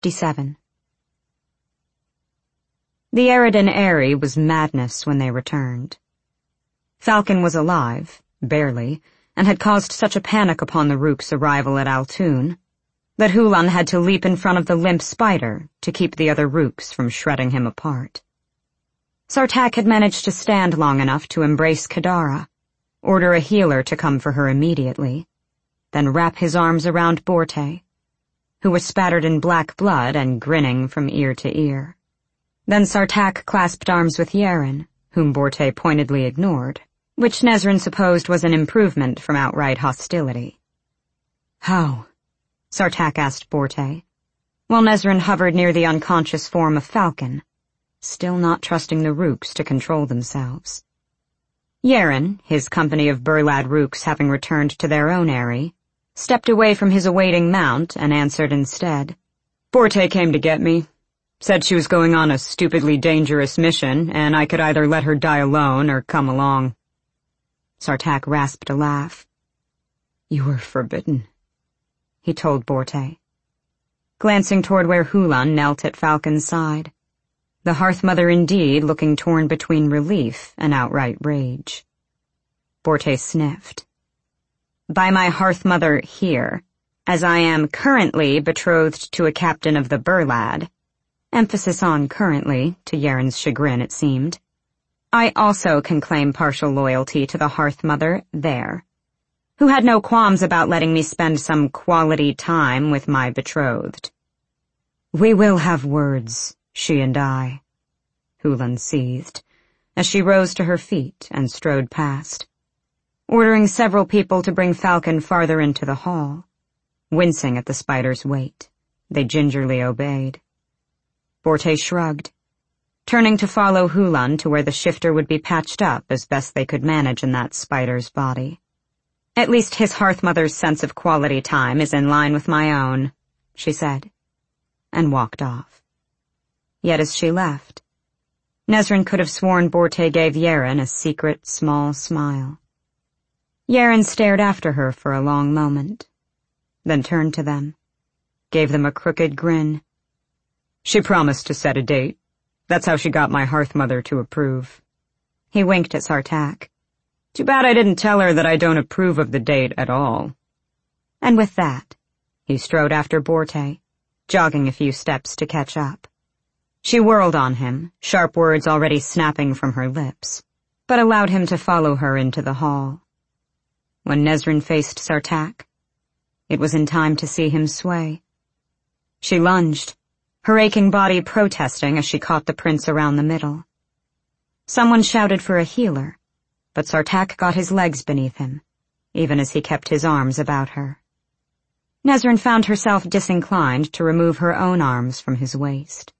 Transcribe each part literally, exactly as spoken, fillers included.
fifty-seven. The Eridan Eyrie was madness when they returned. Falcon was alive, barely, and had caused such a panic upon the Rook's arrival at Altoon that Hulan had to leap in front of the limp spider to keep the other Rooks from shredding him apart. Sartaq had managed to stand long enough to embrace Kadara, order a healer to come for her immediately, then wrap his arms around Borte, who was spattered in black blood and grinning from ear to ear. Then Sartaq clasped arms with Yeren, whom Borte pointedly ignored, which Nezrin supposed was an improvement from outright hostility. "How?" Sartaq asked Borte, while Nezrin hovered near the unconscious form of Falcon, still not trusting the Rooks to control themselves. Yeren, his company of Burlad Rooks having returned to their own eyrie, stepped away from his awaiting mount and answered instead. "Borte came to get me. Said she was going on a stupidly dangerous mission, and I could either let her die alone or come along." Sartaq rasped a laugh. "You were forbidden," he told Borte, glancing toward where Hulan knelt at Falcon's side, the Hearth-Mother indeed looking torn between relief and outright rage. Borte sniffed. "By my Hearth-Mother here, as I am currently betrothed to a captain of the Burlad," emphasis on currently, to Yeren's chagrin it seemed, "I also can claim partial loyalty to the Hearth-Mother there, who had no qualms about letting me spend some quality time with my betrothed." "We will have words, she and I," Hulan seethed, as she rose to her feet and strode past, ordering several people to bring Falcon farther into the hall. Wincing at the spider's weight, they gingerly obeyed. Borte shrugged, turning to follow Hulan to where the shifter would be patched up as best they could manage in that spider's body. "At least his Hearth-Mother's sense of quality time is in line with my own," she said, and walked off. Yet as she left, Nezrin could have sworn Borte gave Yeren a secret, small smile. Yeren stared after her for a long moment, then turned to them, gave them a crooked grin. "She promised to set a date. That's how she got my Hearth-Mother to approve." He winked at Sartaq. "Too bad I didn't tell her that I don't approve of the date at all." And with that, he strode after Borte, jogging a few steps to catch up. She whirled on him, sharp words already snapping from her lips, but allowed him to follow her into the hall. When Nezrin faced Sartaq, it was in time to see him sway. She lunged, her aching body protesting as she caught the prince around the middle. Someone shouted for a healer, but Sartaq got his legs beneath him, even as he kept his arms about her. Nezrin found herself disinclined to remove her own arms from his waist.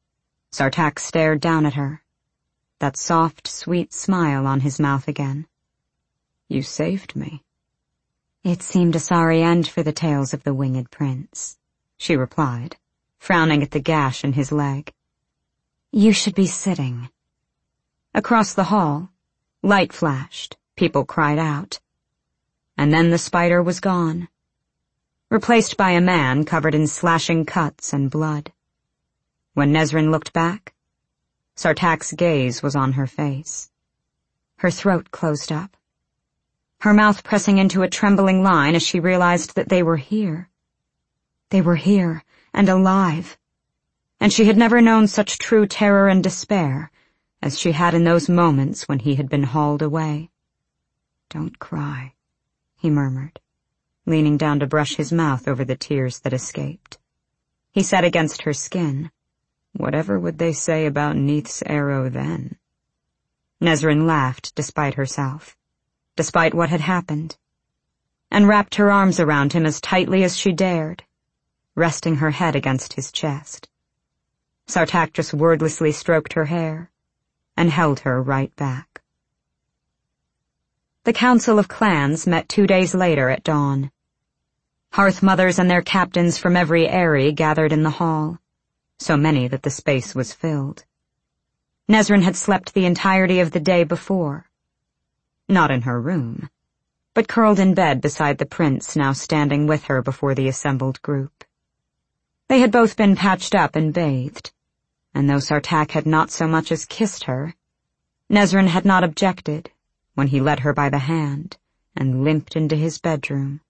Sartaq stared down at her, that soft, sweet smile on his mouth again. "You saved me." "It seemed a sorry end for the tales of the winged prince," she replied, frowning at the gash in his leg. "You should be sitting." Across the hall, light flashed, people cried out. And then the spider was gone, replaced by a man covered in slashing cuts and blood. When Nezrin looked back, Sartaq's gaze was on her face. Her throat closed up, her mouth pressing into a trembling line as she realized that they were here. They were here, and alive, and she had never known such true terror and despair as she had in those moments when he had been hauled away. "Don't cry," he murmured, leaning down to brush his mouth over the tears that escaped. He said against her skin, "Whatever would they say about Neith's arrow then?" Nezrin laughed despite herself, despite what had happened, and wrapped her arms around him as tightly as she dared, resting her head against his chest. Sartaq just wordlessly stroked her hair and held her right back. The Council of Clans met two days later at dawn. Hearth-Mothers and their captains from every eyrie gathered in the hall, so many that the space was filled. Nezrin had slept the entirety of the day before. Not in her room, but curled in bed beside the prince now standing with her before the assembled group. They had both been patched up and bathed, and though Sartaq had not so much as kissed her, Nezran had not objected when he led her by the hand and limped into his bedroom.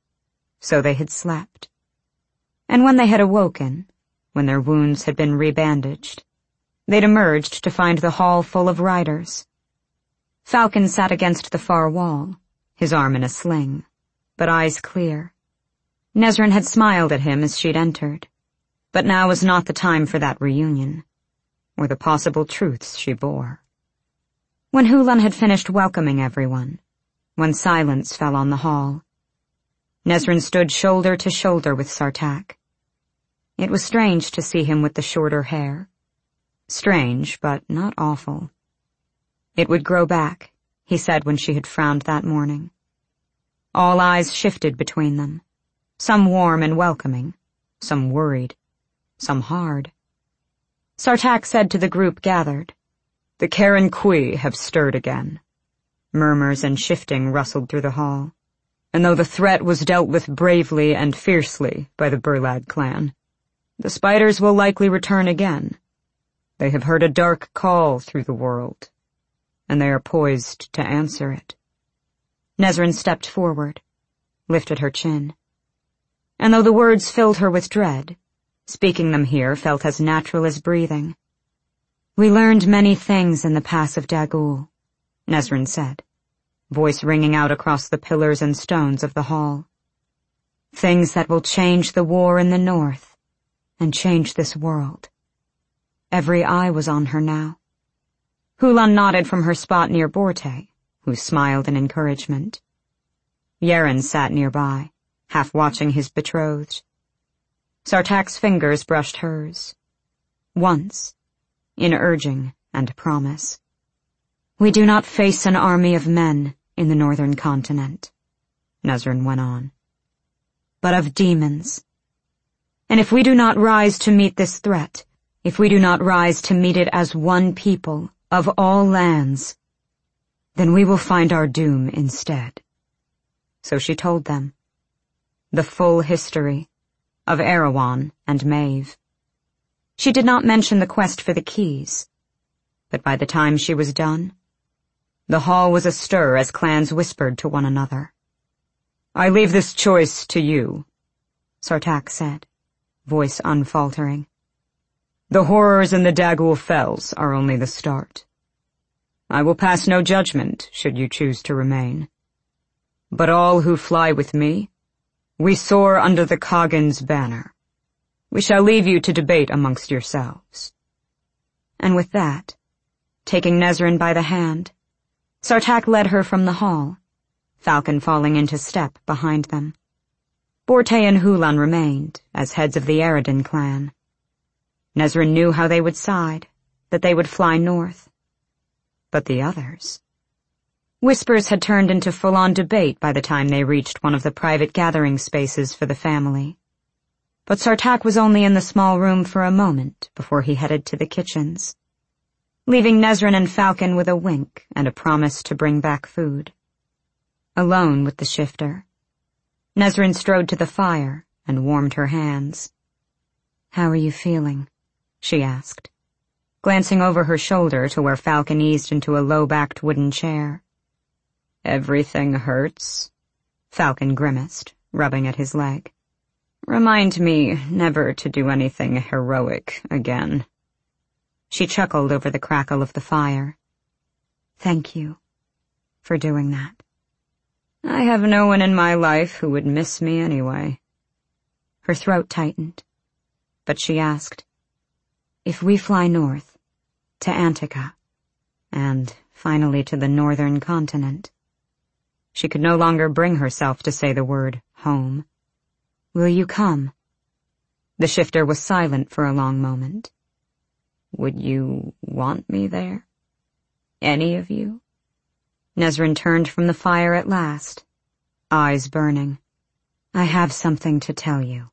So they had slept. And when they had awoken, when their wounds had been rebandaged, they'd emerged to find the hall full of riders. Falcon sat against the far wall, his arm in a sling, but eyes clear. Nezran had smiled at him as she'd entered, but now was not the time for that reunion, or the possible truths she bore. When Hulan had finished welcoming everyone, when silence fell on the hall, Nezran stood shoulder to shoulder with Sartaq. It was strange to see him with the shorter hair. Strange, but not awful. It would grow back, he said when she had frowned that morning. All eyes shifted between them, some warm and welcoming, some worried, some hard. Sartaq said to the group gathered, "The Karen Kui have stirred again." Murmurs and shifting rustled through the hall, and though the threat was dealt with bravely and fiercely by the Burlad clan, the spiders will likely return again. They have heard a dark call through the world, and they are poised to answer it. Nezran stepped forward, lifted her chin. And though the words filled her with dread, speaking them here felt as natural as breathing. "We learned many things in the Pass of Dagul," Nezran said, voice ringing out across the pillars and stones of the hall. "Things that will change the war in the north and change this world." Every eye was on her now. Hulan nodded from her spot near Borte, who smiled in encouragement. Yeren sat nearby, half watching his betrothed. Sartaq's fingers brushed hers. Once, in urging and promise. "We do not face an army of men in the northern continent," Nezran went on, "but of demons. And if we do not rise to meet this threat, if we do not rise to meet it as one people of all lands, then we will find our doom instead." So she told them the full history of Erewhon and Maeve. She did not mention the quest for the keys, but by the time she was done, the hall was astir as clans whispered to one another. "I leave this choice to you," Sartaq said, voice unfaltering. "The horrors in the Dagul Fells are only the start. I will pass no judgment should you choose to remain. But all who fly with me, we soar under the Khagan's banner. We shall leave you to debate amongst yourselves." And with that, taking Nezran by the hand, Sartaq led her from the hall, Falcon falling into step behind them. Borte and Hulan remained as heads of the Eredin clan. Nezran knew how they would side, that they would fly north. But the others... Whispers had turned into full-on debate by the time they reached one of the private gathering spaces for the family. But Sartaq was only in the small room for a moment before he headed to the kitchens, leaving Nezran and Falcon with a wink and a promise to bring back food. Alone with the shifter, Nezran strode to the fire and warmed her hands. "How are you feeling?" she asked, glancing over her shoulder to where Falcon eased into a low-backed wooden chair. "Everything hurts," Falcon grimaced, rubbing at his leg. "Remind me never to do anything heroic again." She chuckled over the crackle of the fire. "Thank you for doing that." "I have no one in my life who would miss me anyway." Her throat tightened, but she asked, "If we fly north, to Antica, and finally to the northern continent," she could no longer bring herself to say the word home, "will you come?" The shifter was silent for a long moment. "Would you want me there? Any of you?" Nezran turned from the fire at last, eyes burning. "I have something to tell you."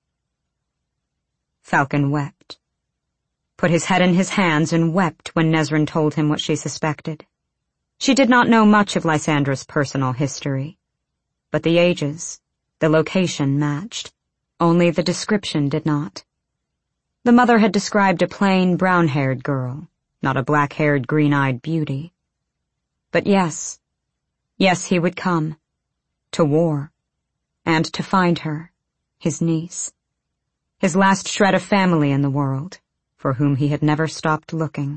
Falcon wept, put his head in his hands and wept when Nezran told him what she suspected. She did not know much of Lysandra's personal history, but the ages, the location matched. Only the description did not. The mother had described a plain, brown-haired girl, not a black-haired, green-eyed beauty. But yes, yes, he would come. To war. And to find her, his niece. His last shred of family in the world, for whom he had never stopped looking.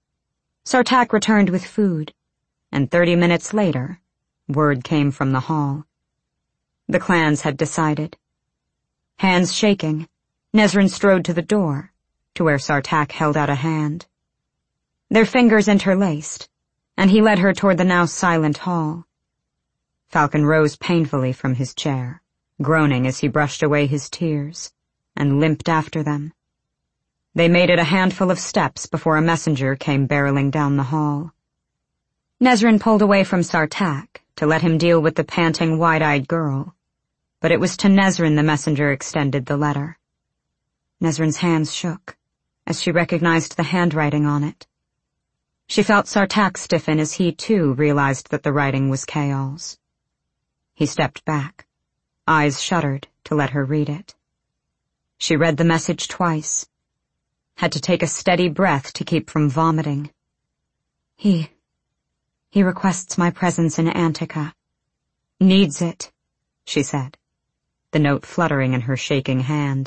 Sartaq returned with food, and thirty minutes later, word came from the hall. The clans had decided. Hands shaking, Nesrin strode to the door, to where Sartaq held out a hand. Their fingers interlaced, and he led her toward the now silent hall. Falcon rose painfully from his chair, groaning as he brushed away his tears, and limped after them. They made it a handful of steps before a messenger came barreling down the hall. Nesrin pulled away from Sartaq to let him deal with the panting, wide-eyed girl, but it was to Nesrin the messenger extended the letter. Nesrin's hands shook as she recognized the handwriting on it. She felt Sartaq stiffen as he, too, realized that the writing was Kayal's. He stepped back, eyes shuttered to let her read it. She read the message twice, had to take a steady breath to keep from vomiting. He, he requests my presence in Antica. Needs it, she said, the note fluttering in her shaking hand.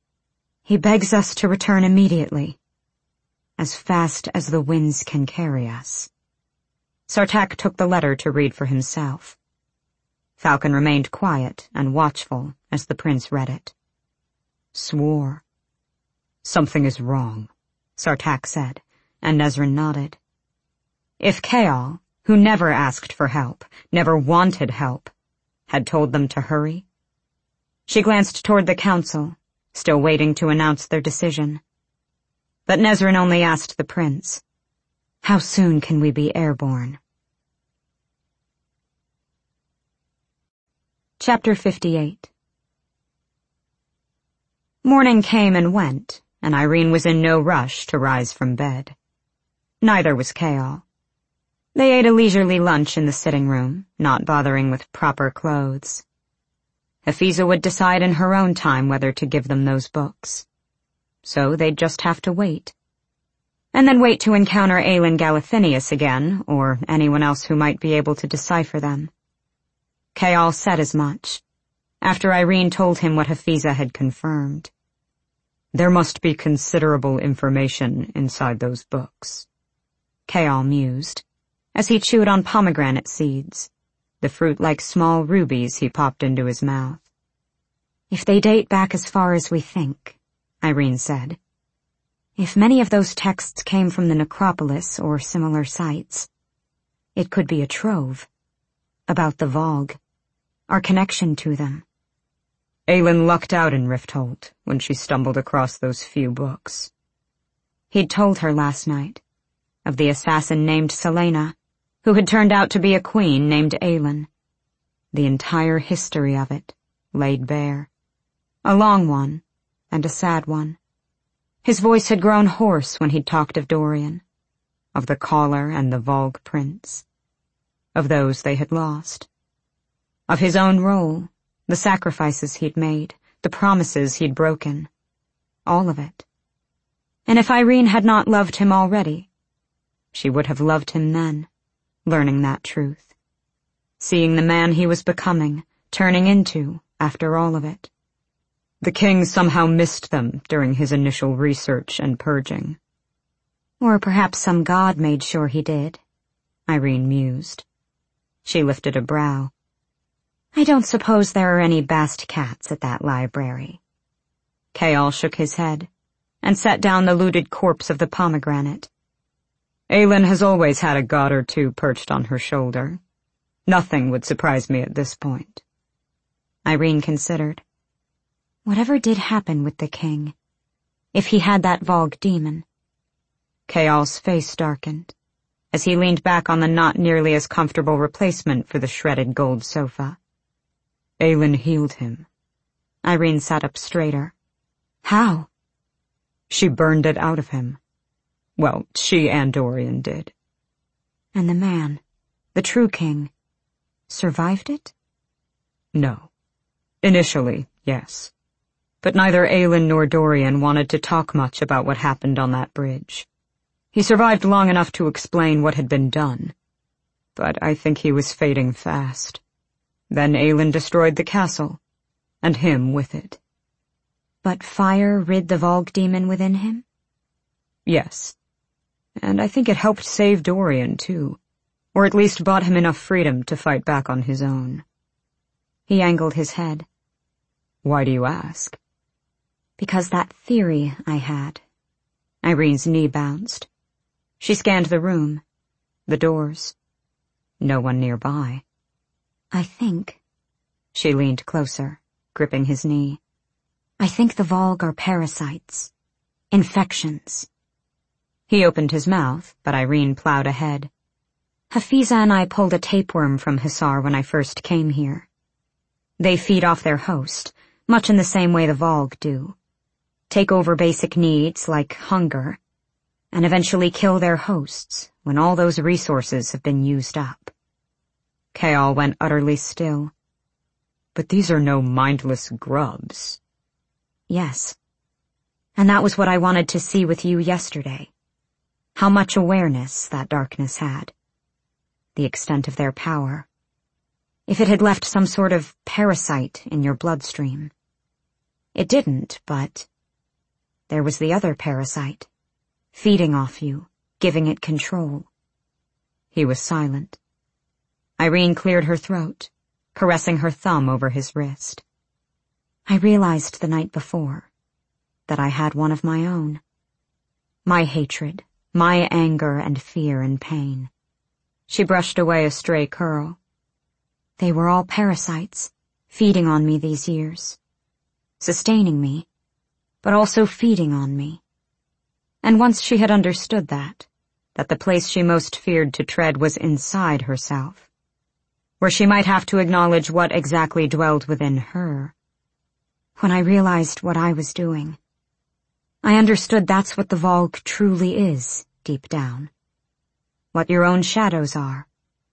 He begs us to return immediately, as fast as the winds can carry us. Sartaq took the letter to read for himself. Falcon remained quiet and watchful as the prince read it. Swore. Something is wrong, Sartaq said, and Nesrin nodded. If Kayal, who never asked for help, never wanted help, had told them to hurry. She glanced toward the council, still waiting to announce their decision. But Nesrin only asked the prince, "How soon can we be airborne?" Chapter fifty-eight. Morning came and went, and Irene was in no rush to rise from bed. Neither was Kayal. They ate a leisurely lunch in the sitting room, not bothering with proper clothes. Hafiza would decide in her own time whether to give them those books. So they'd just have to wait. And then wait to encounter Aelin Galathinius again, or anyone else who might be able to decipher them. Kayal said as much, after Irene told him what Hafiza had confirmed. There must be considerable information inside those books, Kayal mused, as he chewed on pomegranate seeds, the fruit like small rubies he popped into his mouth. If they date back as far as we think, Irene said. If many of those texts came from the necropolis or similar sites, it could be a trove. About the Vogue, our connection to them. Aelin lucked out in Rifthold when she stumbled across those few books. He'd told her last night of the assassin named Selena, who had turned out to be a queen named Aelin. The entire history of it laid bare. A long one, and a sad one. His voice had grown hoarse when he'd talked of Dorian, of the Caller and the Vogue Prince, of those they had lost, of his own role, the sacrifices he'd made, the promises he'd broken, all of it. And if Irene had not loved him already, she would have loved him then, learning that truth, seeing the man he was becoming, turning into after all of it. The king somehow missed them during his initial research and purging. Or perhaps some god made sure he did, Irene mused. She lifted a brow. I don't suppose there are any Bast cats at that library. Kayal shook his head, and set down the looted corpse of the pomegranate. Aelin has always had a god or two perched on her shoulder. Nothing would surprise me at this point. Irene considered. Whatever did happen with the king, if he had that Vogue demon. Kayal's face darkened, as he leaned back on the not nearly as comfortable replacement for the shredded gold sofa. Aelin healed him. Irene sat up straighter. How? She burned it out of him. Well, she and Dorian did. And the man, the true king, survived it? No. Initially, yes. But neither Aylin nor Dorian wanted to talk much about what happened on that bridge. He survived long enough to explain what had been done, but I think he was fading fast. Then Aylin destroyed the castle, and him with it. But fire rid the Volg demon within him? Yes. And I think it helped save Dorian, too, or at least bought him enough freedom to fight back on his own. He angled his head. Why do you ask? Because that theory I had. Irene's knee bounced. She scanned the room, the doors. No one nearby. I think... She leaned closer, gripping his knee. I think the Volg are parasites. Infections. He opened his mouth, but Irene plowed ahead. Hafiza and I pulled a tapeworm from Hisar when I first came here. They feed off their host, much in the same way the Volg do. Take over basic needs like hunger, and eventually kill their hosts when all those resources have been used up. Kayal went utterly still. But these are no mindless grubs. Yes. And that was what I wanted to see with you yesterday. How much awareness that darkness had. The extent of their power. If it had left some sort of parasite in your bloodstream. It didn't, but... There was the other parasite. Feeding off you, giving it control. He was silent. Irene cleared her throat, caressing her thumb over his wrist. I realized the night before that I had one of my own. My hatred, my anger and fear and pain. She brushed away a stray curl. They were all parasites, feeding on me these years. Sustaining me, but also feeding on me. And once she had understood that, that the place she most feared to tread was inside herself, where she might have to acknowledge what exactly dwelled within her. When I realized what I was doing, I understood that's what the Volg truly is, deep down. What your own shadows are.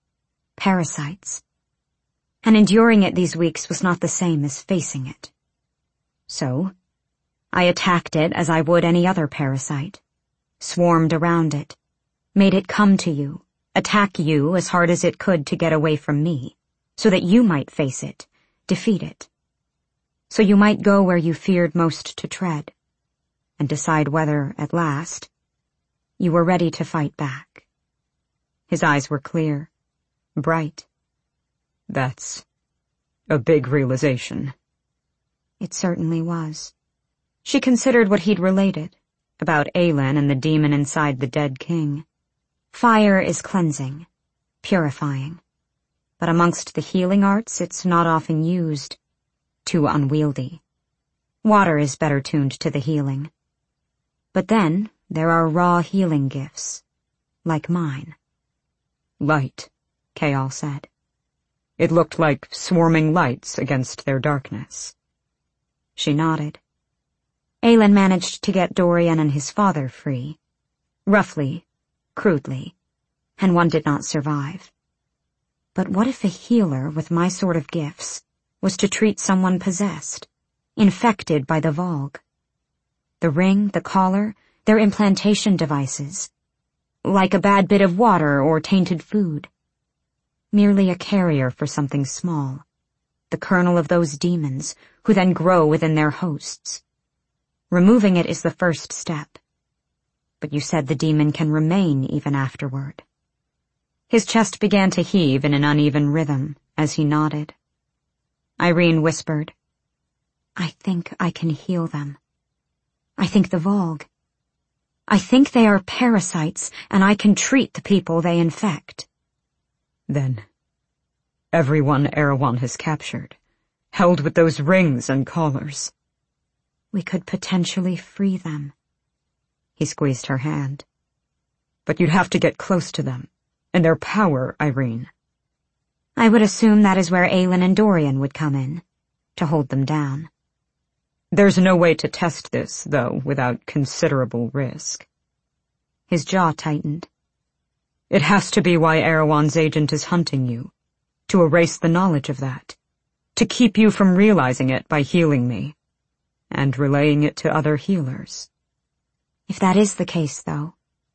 Parasites. And enduring it these weeks was not the same as facing it. So, I attacked it as I would any other parasite, swarmed around it, made it come to you, attack you as hard as it could to get away from me, so that you might face it, defeat it. So you might go where you feared most to tread, and decide whether, at last, you were ready to fight back. His eyes were clear, bright. That's a big realization. It certainly was. She considered what he'd related, about Aylin and the demon inside the dead king. Fire is cleansing, purifying. But amongst the healing arts, it's not often used. Too unwieldy. Water is better tuned to the healing. But then, there are raw healing gifts, like mine. Light, Kayal said. It looked like swarming lights against their darkness. She nodded. Aylin managed to get Dorian and his father free. Roughly, crudely, and one did not survive. But what if a healer with my sort of gifts was to treat someone possessed, infected by the Volg? The ring, the collar, their implantation devices. Like a bad bit of water or tainted food. Merely a carrier for something small. The kernel of those demons, who then grow within their hosts. Removing it is the first step. But you said the demon can remain even afterward. His chest began to heave in an uneven rhythm as he nodded. Irene whispered, I think I can heal them. I think the Volg. I think they are parasites, and I can treat the people they infect. Then, everyone Erewhon has captured, held with those rings and collars. We could potentially free them. He squeezed her hand. But you'd have to get close to them, and their power, Irene. I would assume that is where Aylin and Dorian would come in, to hold them down. There's no way to test this, though, without considerable risk. His jaw tightened. It has to be why Erewhon's agent is hunting you, to erase the knowledge of that, to keep you from realizing it by healing me. and relaying it to other healers. If that is the case, though,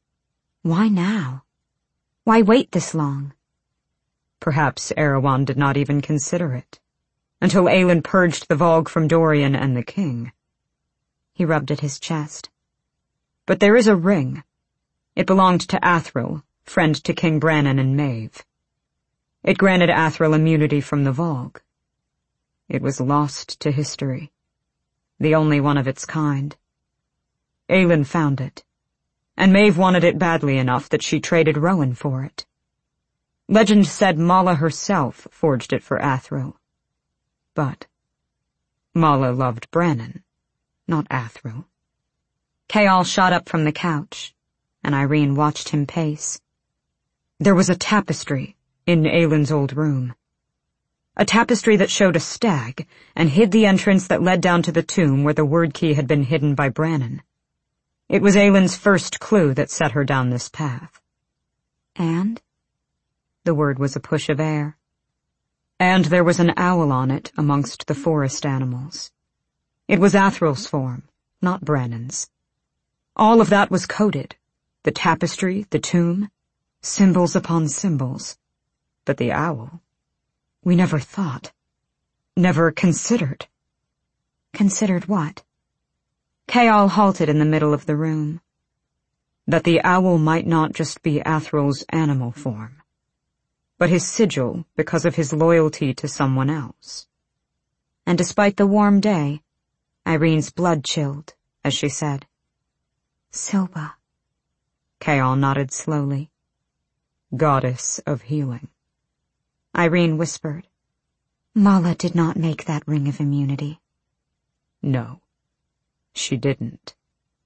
why now? Why wait this long? Perhaps Erewhon did not even consider it, until Aelin purged the Vogue from Dorian and the king. He rubbed at his chest. But there is a ring. It belonged to Athril, friend to King Brannon and Maeve. It granted Athril immunity from the Vogue. It was lost to history, the only one of its kind. Aelin found it, and Maeve wanted it badly enough that she traded Rowan for it. Legend said Mala herself forged it for Athril. But Mala loved Brannon, not Athril. Chaol shot up from the couch, and Irene watched him pace. There was a tapestry in Aelin's old room. A tapestry that showed a stag and hid the entrance that led down to the tomb where the word key had been hidden by Brannon. It was Aelin's first clue that set her down this path. And? The word was a push of air. And there was an owl on it amongst the forest animals. It was Athril's form, not Brannon's. All of that was coded. The tapestry, the tomb, symbols upon symbols. But the owl, we never thought, never considered. Considered what? Chaol halted in the middle of the room. That the owl might not just be Athril's animal form, but his sigil because of his loyalty to someone else. And despite the warm day, Irene's blood chilled as she said, Silba. Chaol nodded slowly. Goddess of healing. Irene whispered, Mala did not make that ring of immunity. No, she didn't.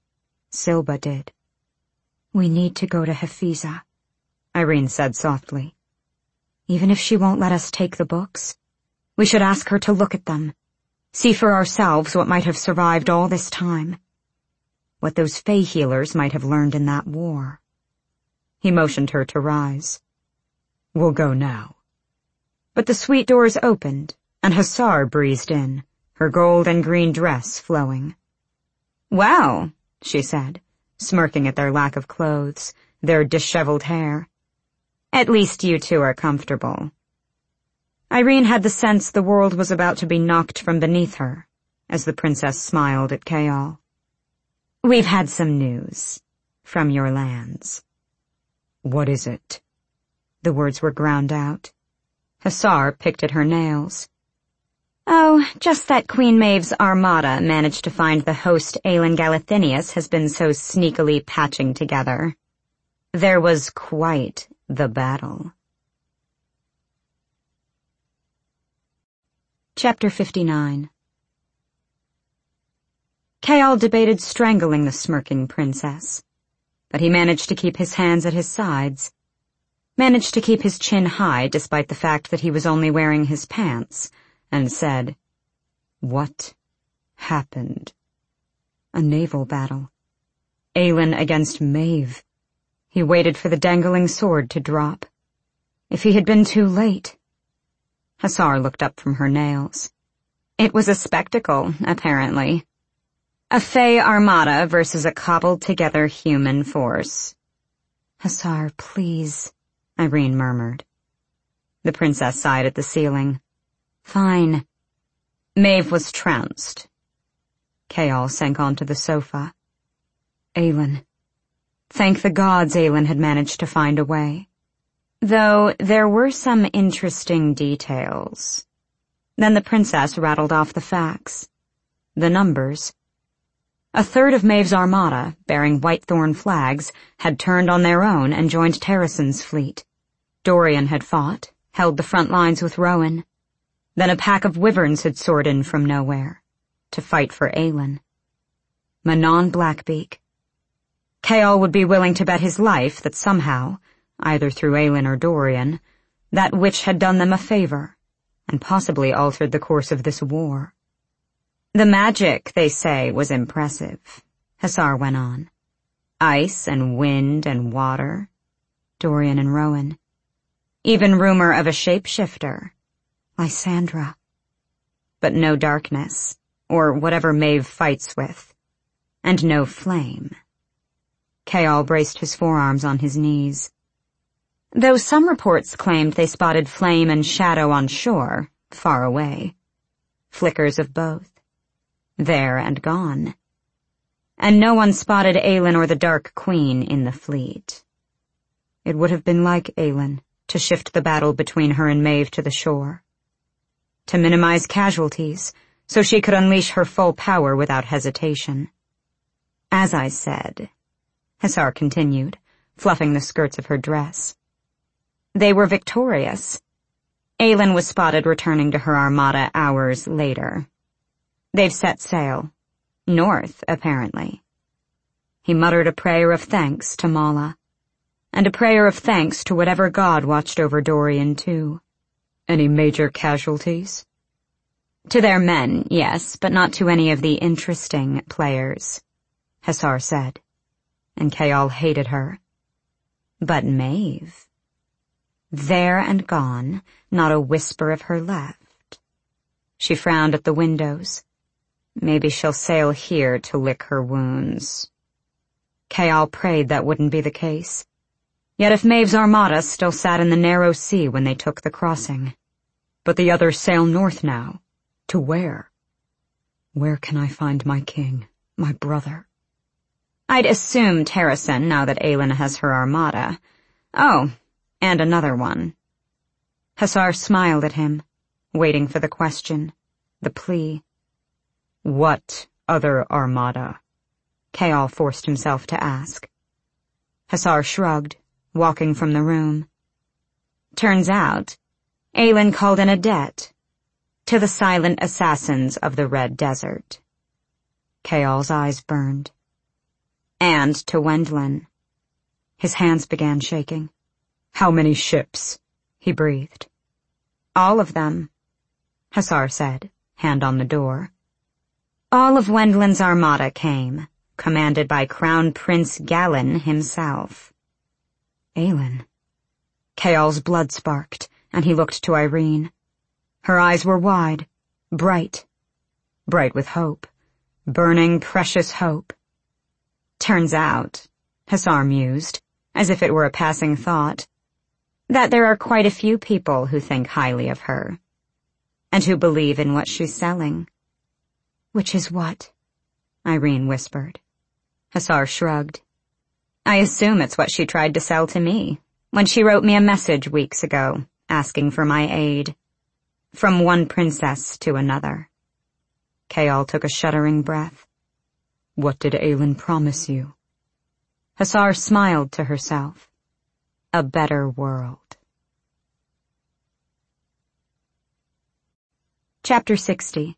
Silba did. We need to go to Hafiza, Irene said softly. Even if she won't let us take the books, we should ask her to look at them, see for ourselves what might have survived all this time, what those Fae healers might have learned in that war. He motioned her to rise. We'll go now. But the suite doors opened, and Hasar breezed in, her gold and green dress flowing. Well, she said, smirking at their lack of clothes, their disheveled hair. At least you two are comfortable. Irene had the sense the world was about to be knocked from beneath her, as the princess smiled at Chaol. We've had some news from your lands. What is it? The words were ground out. Hasar picked at her nails. Oh, just that Queen Maeve's armada managed to find the host Aelin Galathinius has been so sneakily patching together. There was quite the battle. Chapter fifty-nine. Chaol debated strangling the smirking princess, but he managed to keep his hands at his sides, managed to keep his chin high despite the fact that he was only wearing his pants, and said, What happened? A naval battle. Aelin against Maeve. He waited for the dangling sword to drop. If he had been too late. Hasar looked up from her nails. It was a spectacle, apparently. A Fae armada versus a cobbled-together human force. Hasar, please, Irene murmured. The princess sighed at the ceiling. Fine. Maeve was trounced. Chaol sank onto the sofa. Aelin. Thank the gods Aelin had managed to find a way. Though there were some interesting details. Then the princess rattled off the facts. The numbers. A third of Maeve's armada, bearing Whitethorn flags, had turned on their own and joined Terrason's fleet. Dorian had fought, held the front lines with Rowan. Then a pack of wyverns had soared in from nowhere, to fight for Aelin. Manon Blackbeak. Chaol would be willing to bet his life that somehow, either through Aelin or Dorian, that witch had done them a favor, and possibly altered the course of this war. The magic, they say, was impressive, Hasar went on. Ice and wind and water. Dorian and Rowan. Even rumor of a shapeshifter. Lysandra. But no darkness. or whatever Maeve fights with. And no flame. Chaol braced his forearms on his knees. Though some reports claimed they spotted flame and shadow on shore, far away. Flickers of both. There and gone. And no one spotted Aelin or the Dark Queen in the fleet. It would have been like Aelin to shift the battle between her and Maeve to the shore. To minimize casualties, so she could unleash her full power without hesitation. As I said, Hasar continued, fluffing the skirts of her dress. They were victorious. Aelin was spotted returning to her armada hours later. They've set sail. North, apparently. He muttered a prayer of thanks to Mala, and a prayer of thanks to whatever god watched over Dorian, too. Any major casualties? To their men, yes, but not to any of the interesting players, Hasar said, and Chaol hated her. But Maeve... There and gone, not a whisper of her left. She frowned at the windows. Maybe she'll sail here to lick her wounds. Chaol prayed that wouldn't be the case. Yet if Maeve's armada still sat in the narrow sea when they took the crossing. But the others sail north now. To where? Where can I find my king, my brother? I'd assume Terrasen, now that Aelin has her armada. Oh, and another one. Hasar smiled at him, waiting for the question, the plea. What other armada? Chaol forced himself to ask. Hasar shrugged, walking from the room. Turns out, Aelin called in a debt to the silent assassins of the Red Desert. Chaol's eyes burned. And to Wendlin. His hands began shaking. How many ships? He breathed. All of them, Hasar said, hand on the door. All of Wendlin's armada came, commanded by Crown Prince Galen himself. Aelin. Chaol's blood sparked, and he looked to Irene. Her eyes were wide, bright, bright with hope, burning precious hope. Turns out, Hasar mused, as if it were a passing thought, that there are quite a few people who think highly of her, and who believe in what she's selling. Which is what? Irene whispered. Hasar shrugged. I assume it's what she tried to sell to me, when she wrote me a message weeks ago, asking for my aid. From one princess to another. Chaol took a shuddering breath. What did Aelin promise you? Hasar smiled to herself. A better world. Chapter sixty.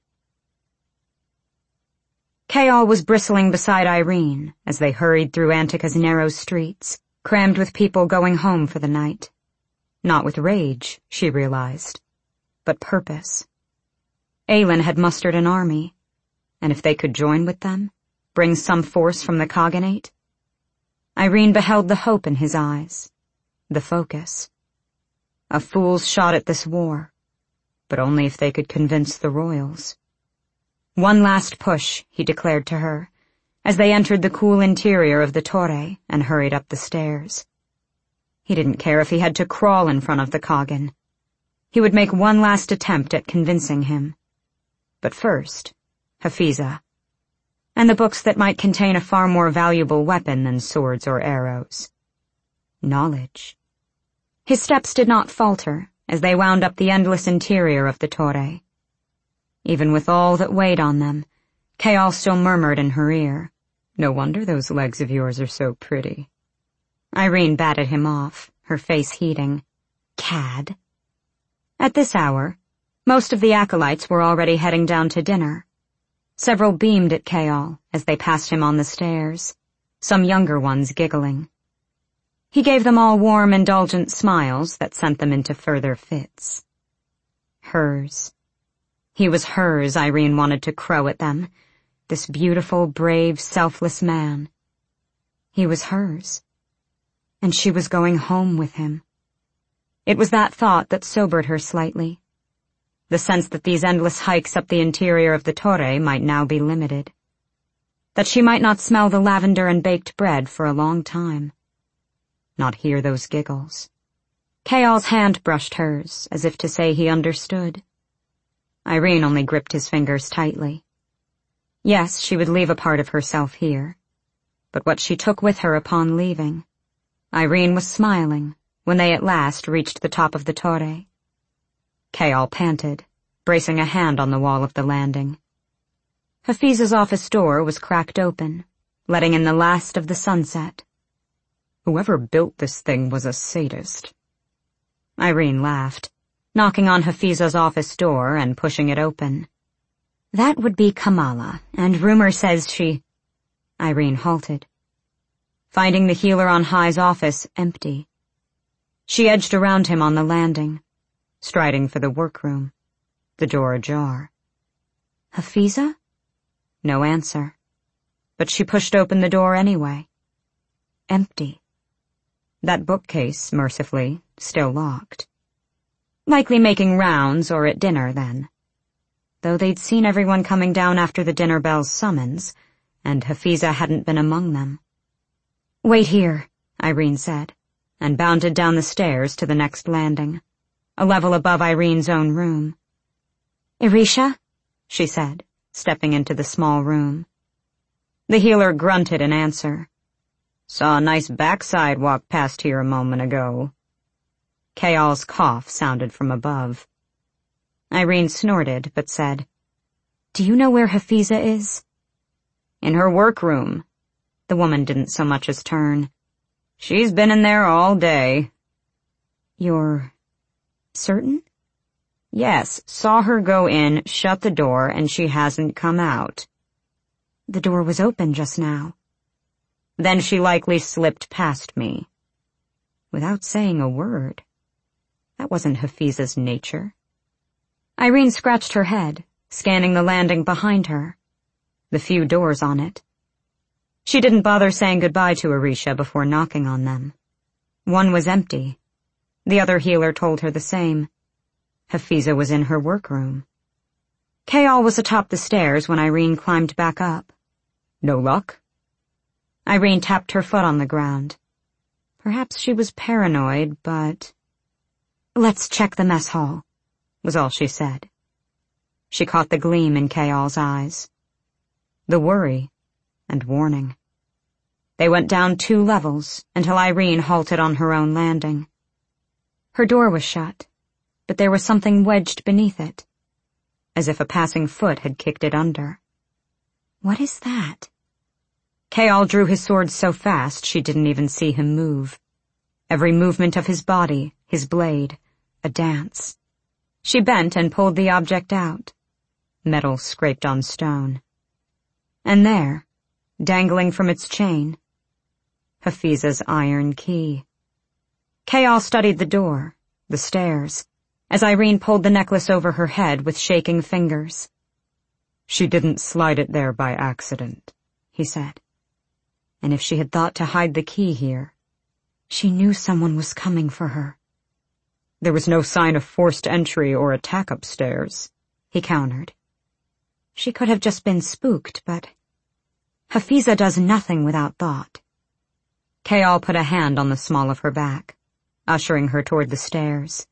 Chaol was bristling beside Irene as they hurried through Antica's narrow streets, crammed with people going home for the night. Not with rage, she realized, but purpose. Aelin had mustered an army, and if they could join with them, bring some force from the Cogonate. Irene beheld the hope in his eyes. The focus. A fool's shot at this war, but only if they could convince the royals. One last push, he declared to her, as they entered the cool interior of the Torre and hurried up the stairs. He didn't care if he had to crawl in front of the Coggan. He would make one last attempt at convincing him. But first, Hafiza, and the books that might contain a far more valuable weapon than swords or arrows. Knowledge. His steps did not falter as they wound up the endless interior of the Torre. Even with all that weighed on them, Chaol still murmured in her ear, No wonder those legs of yours are so pretty. Irene batted him off, her face heating. Cad. At this hour, most of the acolytes were already heading down to dinner. Several beamed at Chaol as they passed him on the stairs, some younger ones giggling. He gave them all warm, indulgent smiles that sent them into further fits. Hers. He was hers, Irene wanted to crow at them. This beautiful, brave, selfless man. He was hers. And she was going home with him. It was that thought that sobered her slightly. the sense that these endless hikes up the interior of the Torre might now be limited. That she might not smell the lavender and baked bread for a long time. Not hear those giggles. Kayal's hand brushed hers, as if to say he understood. Irene only gripped his fingers tightly. Yes, she would leave a part of herself here. But what she took with her upon leaving. Irene was smiling when they at last reached the top of the Torre. Kayal panted, bracing a hand on the wall of the landing. Hafiza's office door was cracked open, letting in the last of the sunset. Whoever built this thing was a sadist. Irene laughed, knocking on Hafiza's office door and pushing it open. That would be Kamala, and rumor says she... Irene halted, finding the healer on High's office empty. She edged around him on the landing, striding for the workroom, the door ajar. Hafiza? No answer, but she pushed open the door anyway. Empty. That bookcase, mercifully, still locked. Likely making rounds or at dinner, then. Though they'd seen everyone coming down after the dinner bell's summons, and Hafiza hadn't been among them. Wait here, Irene said, and bounded down the stairs to the next landing, a level above Irene's own room. Irisha? She said, stepping into the small room. The healer grunted in answer. Saw a nice backside walk past here a moment ago. Kayal's cough sounded from above. Irene snorted, but said, Do you know where Hafiza is? In her workroom. The woman didn't so much as turn. She's been in there all day. You're certain? Yes, saw her go in, shut the door, and she hasn't come out. The door was open just now. Then she likely slipped past me. Without saying a word. That wasn't Hafiza's nature. Irene scratched her head, scanning the landing behind her, the few doors on it. She didn't bother saying goodbye to Irisha before knocking on them. One was empty. The other healer told her the same. Hafiza was in her workroom. Kayal was atop the stairs when Irene climbed back up. No luck? Irene tapped her foot on the ground. Perhaps she was paranoid, but... Let's check the mess hall, was all she said. She caught the gleam in Kayal's eyes. The worry and warning. They went down two levels until Irene halted on her own landing. Her door was shut, but there was something wedged beneath it, as if a passing foot had kicked it under. What is that? Kayal drew his sword so fast she didn't even see him move. Every movement of his body, his blade, a dance. She bent and pulled the object out. Metal scraped on stone. And there, dangling from its chain, Hafiza's iron key. Kayal studied the door, the stairs, as Irene pulled the necklace over her head with shaking fingers. She didn't slide it there by accident, he said. And if she had thought to hide the key here, she knew someone was coming for her. There was no sign of forced entry or attack upstairs, he countered. She could have just been spooked, but Hafiza does nothing without thought. Kayal put a hand on the small of her back, ushering her toward the stairs.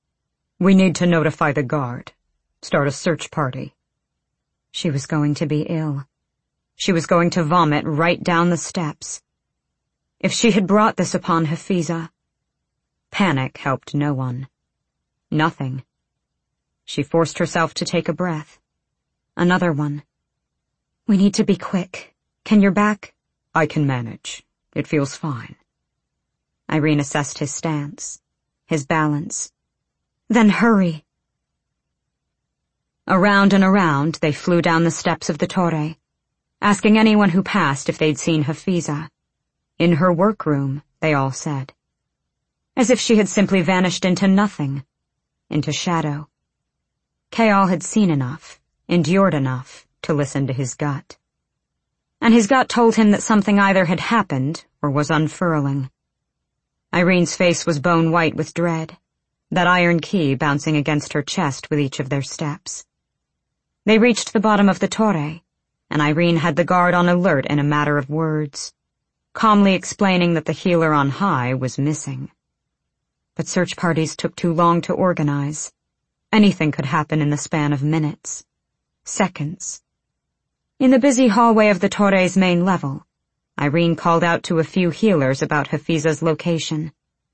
We need to notify the guard. Start a search party. She was going to be ill. She was going to vomit right down the steps. If she had brought this upon Hafiza, panic helped no one. Nothing. She forced herself to take a breath. Another one. We need to be quick. Can your back? I can manage. It feels fine. Irene assessed his stance, his balance. Then hurry. Around and around they flew down the steps of the Torre, asking anyone who passed if they'd seen Hafiza. In her workroom, they all said. As if she had simply vanished into nothing, into shadow. Kayal had seen enough, endured enough, to listen to his gut. And his gut told him that something either had happened or was unfurling. Irene's face was bone white with dread, that iron key bouncing against her chest with each of their steps. They reached the bottom of the torre, and Irene had the guard on alert in a matter of words, calmly explaining that the healer on high was missing. But search parties took too long to organize. Anything could happen in the span of minutes, seconds. In the busy hallway of the torre's main level, Irene called out to a few healers about Hafiza's location.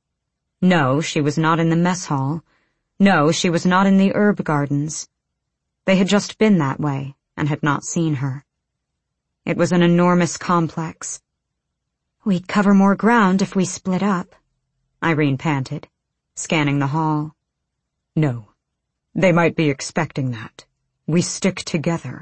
No, she was not in the mess hall. No, she was not in the herb gardens. They had just been that way and had not seen her. It was an enormous complex. "We'd cover more ground if we split up," Irene panted, scanning the hall. No. They might be expecting that. We stick together.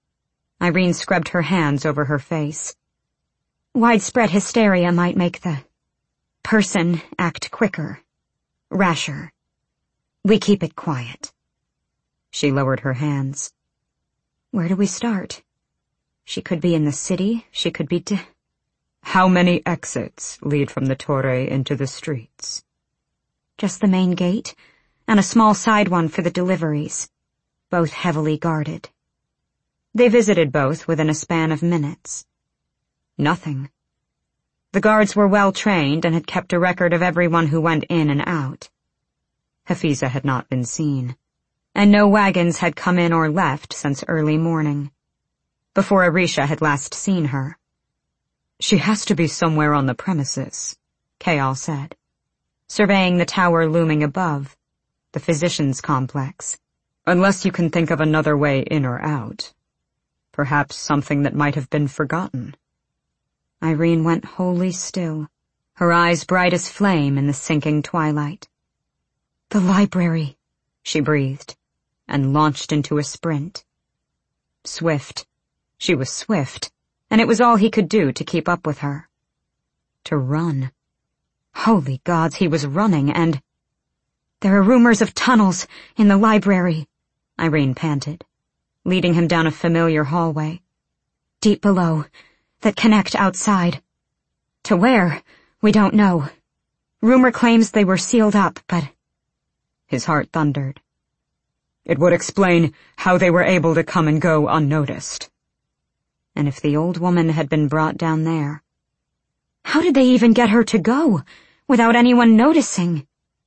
Irene scrubbed her hands over her face. "Widespread hysteria might make the person act quicker, rasher. We keep it quiet." She lowered her hands. "Where do we start? She could be in the city, she could be d- How many exits lead from the torre into the streets?" "Just the main gate, and a small side one for the deliveries, both heavily guarded." They visited both within a span of minutes. Nothing. The guards were well trained and had kept a record of everyone who went in and out. Hafiza had not been seen, and no wagons had come in or left since early morning, before Arisha had last seen her. She has to be somewhere on the premises, Kayal said, surveying the tower looming above, the physician's complex, unless you can think of another way in or out. Perhaps something that might have been forgotten. Irene went wholly still, her eyes bright as flame in the sinking twilight. "The library," she breathed, and launched into a sprint. Swift. She was swift, and it was all he could do to keep up with her. To run. Holy gods, he was running, and— "There are rumors of tunnels in the library," Irene panted, leading him down a familiar hallway. "Deep below, that connect outside. To where, we don't know. Rumor claims they were sealed up, but—" His heart thundered. It would explain how they were able to come and go unnoticed. And if the old woman had been brought down there— How did they even get her to go, without anyone noticing?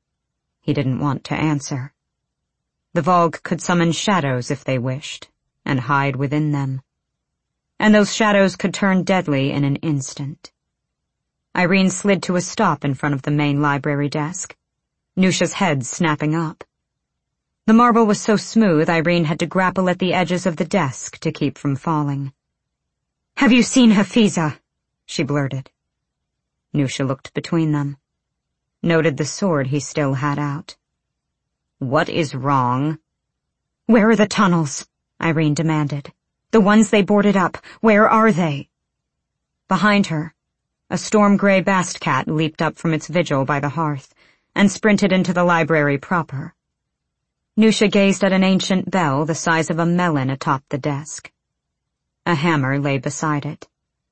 He didn't want to answer. The Vogue could summon shadows if they wished, and hide within them. And those shadows could turn deadly in an instant. Irene slid to a stop in front of the main library desk, Nusha's head snapping up. The marble was so smooth Irene had to grapple at the edges of the desk to keep from falling. "Have you seen Hafiza?" she blurted. Nusha looked between them, noted the sword he still had out. What is wrong? "Where are the tunnels?" Irene demanded. "The ones they boarded up, where are they?" Behind her, a storm-gray bast cat leaped up from its vigil by the hearth and sprinted into the library proper. Nusha gazed at an ancient bell the size of a melon atop the desk. A hammer lay beside it.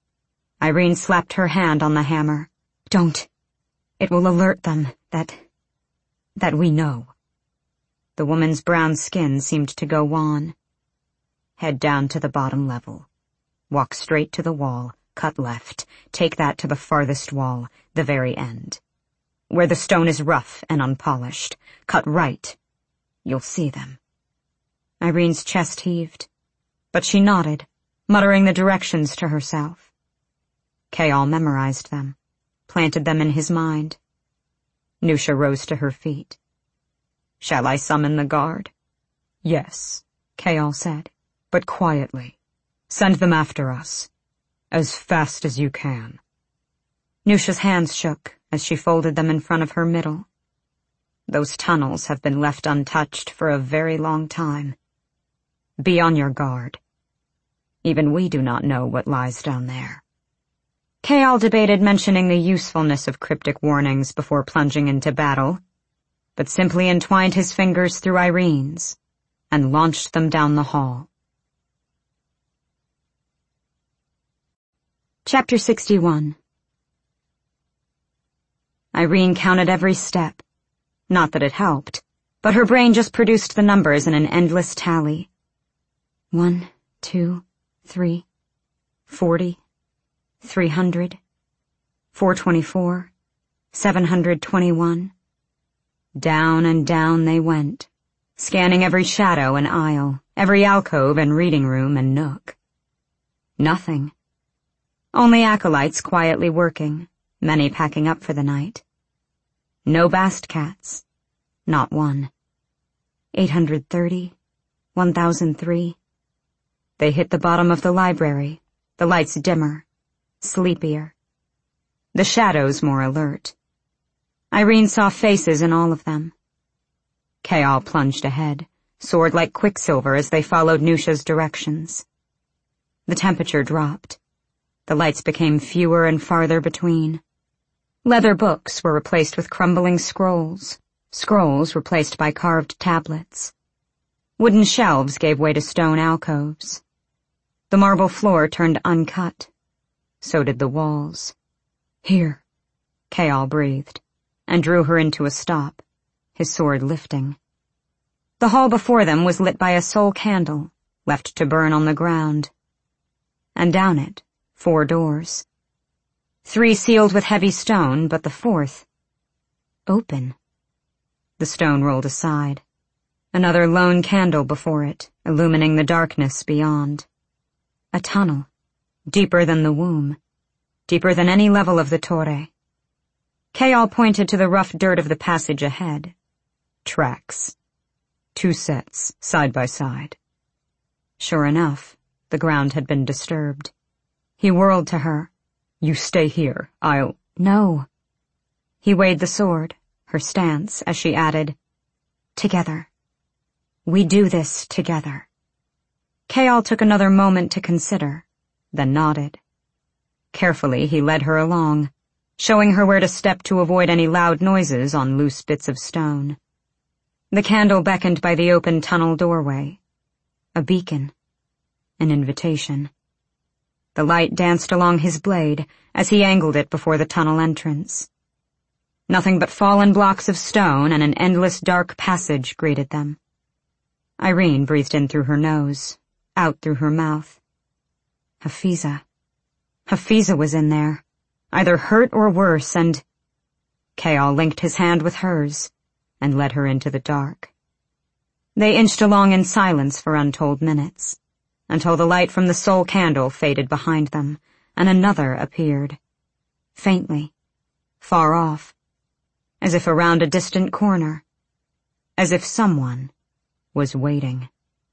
Irene slapped her hand on the hammer. "Don't. It will alert them that... that we know." The woman's brown skin seemed to go wan. Head down to the bottom level. Walk straight to the wall, cut left, take that to the farthest wall, the very end. Where the stone is rough and unpolished, cut right. You'll see them. Irene's chest heaved, but she nodded, muttering the directions to herself. Kayal memorized them, planted them in his mind. Nusha rose to her feet. Shall I summon the guard? Yes, Kayal said, but quietly. Send them after us. As fast as you can. Nusha's hands shook as she folded them in front of her middle. Those tunnels have been left untouched for a very long time. Be on your guard. Even we do not know what lies down there. Kayal debated mentioning the usefulness of cryptic warnings before plunging into battle, but simply entwined his fingers through Irene's and launched them down the hall. Chapter sixty-one. Irene counted every step, Not that it helped, but her brain just produced the numbers in an endless tally. One, two, three, forty, three hundred, four twenty-four, seven hundred twenty-one. Down and down they went, scanning every shadow and aisle, every alcove and reading room and nook. Nothing. Only acolytes quietly working, many packing up for the night. No Bast cats. Not one. Eight hundred thirty, one thousand three. They hit the bottom of the library, the lights dimmer, sleepier. The shadows more alert. Irene saw faces in all of them. Kayal plunged ahead, soared like quicksilver as they followed Nusha's directions. The temperature dropped. The lights became fewer and farther between. Leather books were replaced with crumbling scrolls, scrolls replaced by carved tablets. Wooden shelves gave way to stone alcoves. The marble floor turned uncut. So did the walls. Here, Kayal breathed, and drew her into a stop, his sword lifting. The hall before them was lit by a sole candle, left to burn on the ground. And down it, four doors. Three sealed with heavy stone, but the fourth, open. The stone rolled aside. Another lone candle before it, illumining the darkness beyond. A tunnel, deeper than the womb, deeper than any level of the Torre. Kayal pointed to the rough dirt of the passage ahead. Tracks. Two sets, side by side. Sure enough, the ground had been disturbed. He whirled to her. You stay here, I'll— No. He weighed the sword, her stance, as she added, Together. We do this together. Kayal took another moment to consider, then nodded. Carefully he led her along, showing her where to step to avoid any loud noises on loose bits of stone. The candle beckoned by the open tunnel doorway. A beacon. An invitation. The light danced along his blade as he angled it before the tunnel entrance. Nothing but fallen blocks of stone and an endless dark passage greeted them. Irene breathed in through her nose, out through her mouth. Hafiza. Hafiza was in there, either hurt or worse, and— Kayal linked his hand with hers and led her into the dark. They inched along in silence for untold minutes, until the light from the sole candle faded behind them, and another appeared. Faintly, far off, as if around a distant corner, as if someone was waiting.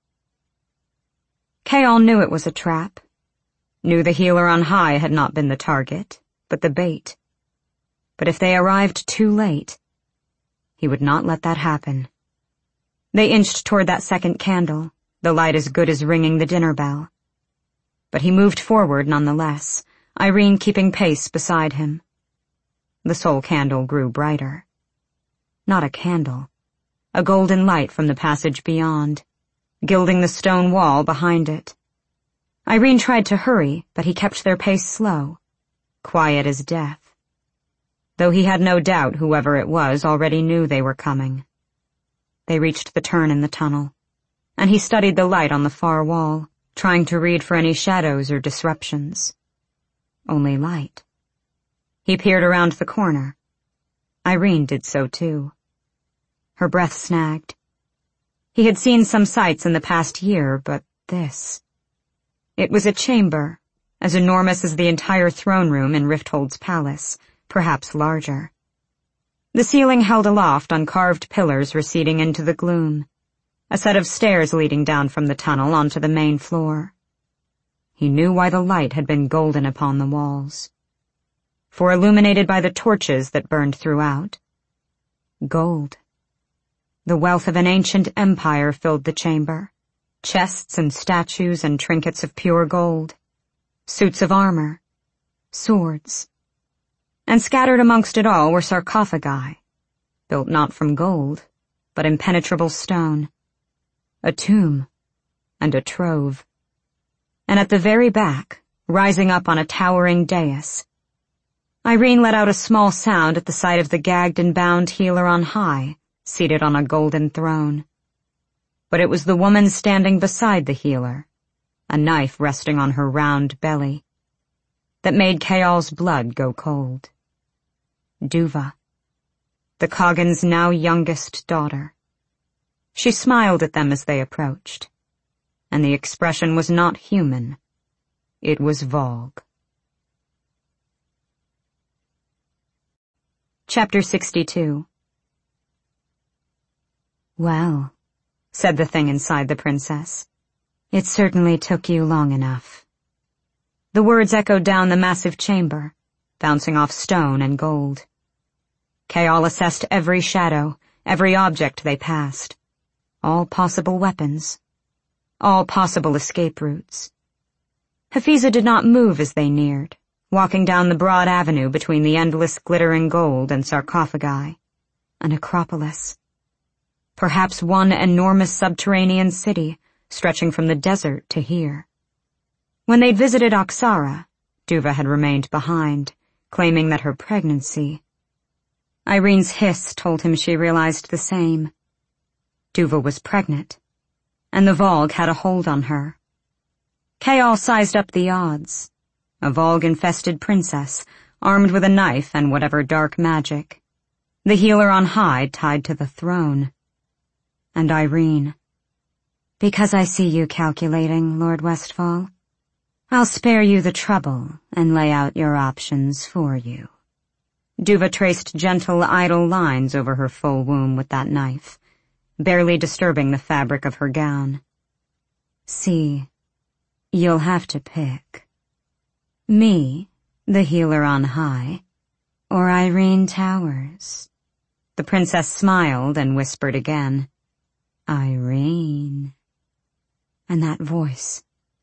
Kayal knew it was a trap, knew the healer on high had not been the target, but the bait. But if they arrived too late, he would not let that happen. They inched toward that second candle, the light as good as ringing the dinner bell. But he moved forward nonetheless, Irene keeping pace beside him. The sole candle grew brighter. Not a candle, a golden light from the passage beyond, gilding the stone wall behind it. Irene tried to hurry, but he kept their pace slow, quiet as death. Though he had no doubt whoever it was already knew they were coming. They reached the turn in the tunnel, and he studied the light on the far wall, trying to read for any shadows or disruptions. Only light. He peered around the corner. Irene did so too. Her breath snagged. He had seen some sights in the past year, but this— It was a chamber, as enormous as the entire throne room in Rifthold's palace, perhaps larger. The ceiling held aloft on carved pillars receding into the gloom, a set of stairs leading down from the tunnel onto the main floor. He knew why the light had been golden upon the walls. For illuminated by the torches that burned throughout, gold. The wealth of an ancient empire filled the chamber, chests and statues and trinkets of pure gold, suits of armor, swords. And scattered amongst it all were sarcophagi, built not from gold, but impenetrable stone, a tomb, and a trove. And at the very back, rising up on a towering dais, Irene let out a small sound at the sight of the gagged and bound healer on high, seated on a golden throne. But it was the woman standing beside the healer, a knife resting on her round belly, that made Kayal's blood go cold. Duva, the Khagan's now youngest daughter. She smiled at them as they approached, and the expression was not human. It was Volg. Chapter sixty-two. Well, said the thing inside the princess, it certainly took you long enough. The words echoed down the massive chamber, bouncing off stone and gold. Kayal assessed every shadow, every object they passed, all possible weapons, all possible escape routes. Hafiza did not move as they neared, walking down the broad avenue between the endless glittering gold and sarcophagi, an acropolis. Perhaps one enormous subterranean city stretching from the desert to here. When they'd visited Oxara, Duva had remained behind, claiming that her pregnancy. Irene's hiss told him she realized the same. Duva was pregnant, and the Volg had a hold on her. Kayal sized up the odds. A Volg-infested princess, armed with a knife and whatever dark magic. The healer on high tied to the throne. And Irene. Because I see you calculating, Lord Westfall, I'll spare you the trouble and lay out your options for you. Duva traced gentle, idle lines over her full womb with that knife, barely disturbing the fabric of her gown. See, you'll have to pick. Me, the healer on high, or Irene Towers. The princess smiled and whispered again, Irene. And that voice.